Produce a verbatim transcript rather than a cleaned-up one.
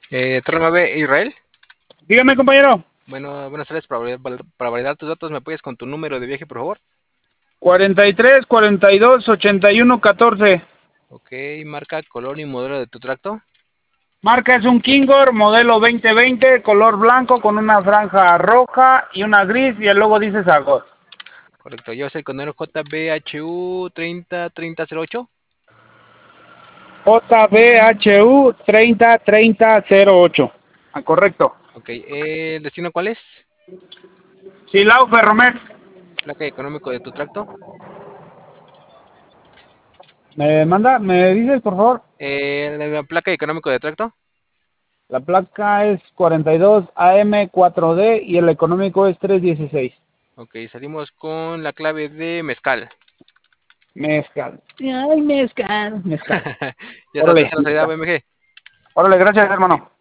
Eh, Torre nueve, Israel. Dígame, compañero. Bueno, buenas tardes. Para, validar- para validar tus datos, ¿me apoyas con tu número de viaje, por favor? cuarenta y tres, cuarenta y dos, ochenta y uno, catorce. Ok, marca, color y modelo de tu tracto. Marca es un Kingor, modelo veinte veinte, color blanco con una franja roja y una gris y el logo dice Zagor. Correcto, llevas el conero J B H U treinta treinta cero ocho. J B H U treinta treinta cero ocho. Ah, correcto. Ok, eh, ¿el destino cuál es? Silao Ferromex. Placa económico de tu tracto. ¿Me manda? ¿Me dices, por favor? Eh, la placa económico de tracto. La placa es cuarenta y dos A M cuatro D y el económico es trescientos dieciséis. Ok, salimos con la clave de mezcal. Mezcal. Ay, mezcal. Mezcal. Ya estás Órale, lista la salida mezcal. B M G. Órale, gracias, hermano.